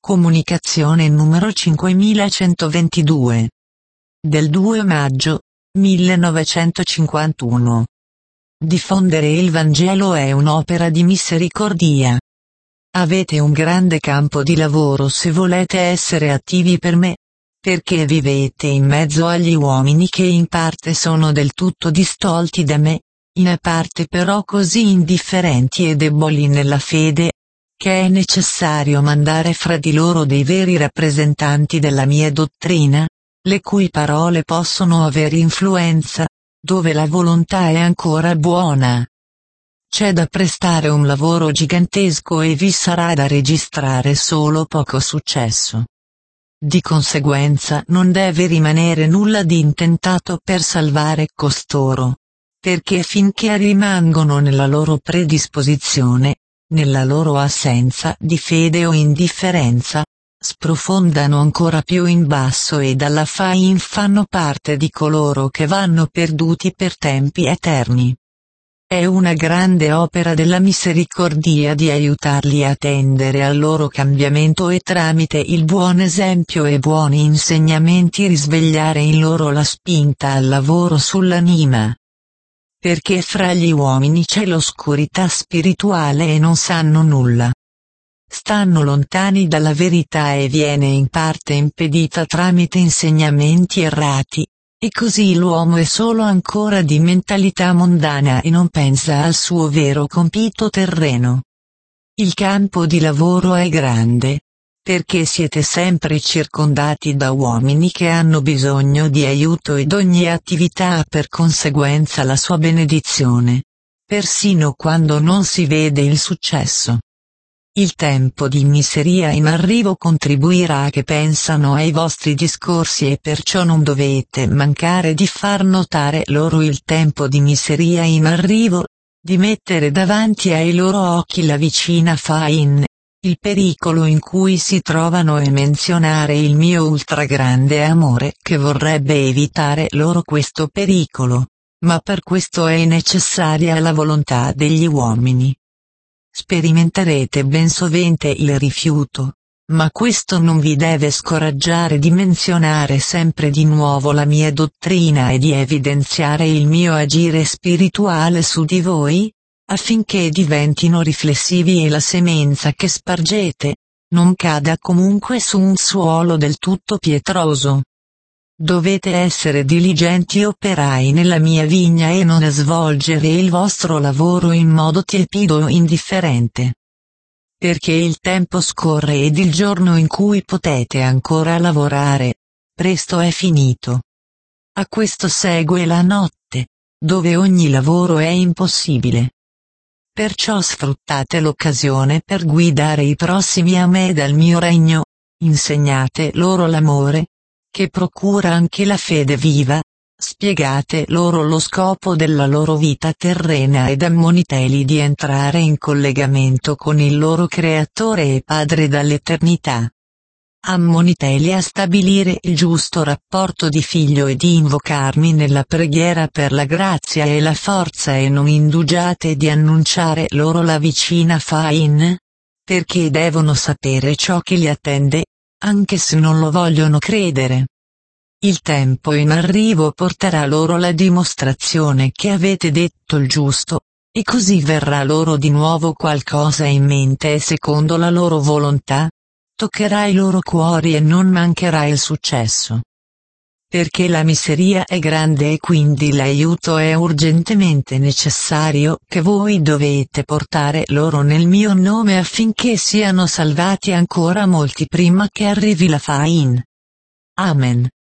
Comunicazione numero 5122. Del 2 maggio 1951. Diffondere il Vangelo è un'opera di misericordia. Avete un grande campo di lavoro se volete essere attivi per me, perché vivete in mezzo agli uomini che in parte sono del tutto distolti da me, in parte però così indifferenti e deboli nella fede, che è necessario mandare fra di loro dei veri rappresentanti della mia dottrina, le cui parole possono avere influenza, dove la volontà è ancora buona. C'è da prestare un lavoro gigantesco e vi sarà da registrare solo poco successo. Di conseguenza non deve rimanere nulla di intentato per salvare costoro, perché finché rimangono nella loro predisposizione, nella loro assenza di fede o indifferenza, sprofondano ancora più in basso e dalla fain fanno parte di coloro che vanno perduti per tempi eterni. È una grande opera della misericordia di aiutarli a tendere al loro cambiamento e tramite il buon esempio e buoni insegnamenti risvegliare in loro la spinta al lavoro sull'anima. Perché fra gli uomini c'è l'oscurità spirituale e non sanno nulla. Stanno lontani dalla verità e viene in parte impedita tramite insegnamenti errati, e così l'uomo è solo ancora di mentalità mondana e non pensa al suo vero compito terreno. Il campo di lavoro è grande, perché siete sempre circondati da uomini che hanno bisogno di aiuto ed ogni attività ha per conseguenza la sua benedizione, persino quando non si vede il successo. Il tempo di miseria in arrivo contribuirà a che pensano ai vostri discorsi e perciò non dovete mancare di far notare loro il tempo di miseria in arrivo, di mettere davanti ai loro occhi la vicina fain, il pericolo in cui si trovano e menzionare il mio ultragrande amore che vorrebbe evitare loro questo pericolo, ma per questo è necessaria la volontà degli uomini. Sperimenterete ben sovente il rifiuto, ma questo non vi deve scoraggiare di menzionare sempre di nuovo la mia dottrina e di evidenziare il mio agire spirituale su di voi, affinché diventino riflessivi e la semenza che spargete non cada comunque su un suolo del tutto pietroso. Dovete essere diligenti operai nella mia vigna e non svolgere il vostro lavoro in modo tiepido o indifferente. Perché il tempo scorre ed il giorno in cui potete ancora lavorare, presto è finito. A questo segue la notte, dove ogni lavoro è impossibile. Perciò sfruttate l'occasione per guidare i prossimi a me dal mio regno, insegnate loro l'amore, che procura anche la fede viva, spiegate loro lo scopo della loro vita terrena ed ammoniteli di entrare in collegamento con il loro Creatore e Padre dall'eternità. Ammoniteli a stabilire il giusto rapporto di figlio e di invocarmi nella preghiera per la grazia e la forza e non indugiate di annunciare loro la vicina fain, perché devono sapere ciò che li attende, anche se non lo vogliono credere. Il tempo in arrivo porterà loro la dimostrazione che avete detto il giusto, e così verrà loro di nuovo qualcosa in mente e secondo la loro volontà, toccherà i loro cuori e non mancherà il successo. Perché la miseria è grande e quindi l'aiuto è urgentemente necessario che voi dovete portare loro nel mio nome affinché siano salvati ancora molti prima che arrivi la fain. Amen.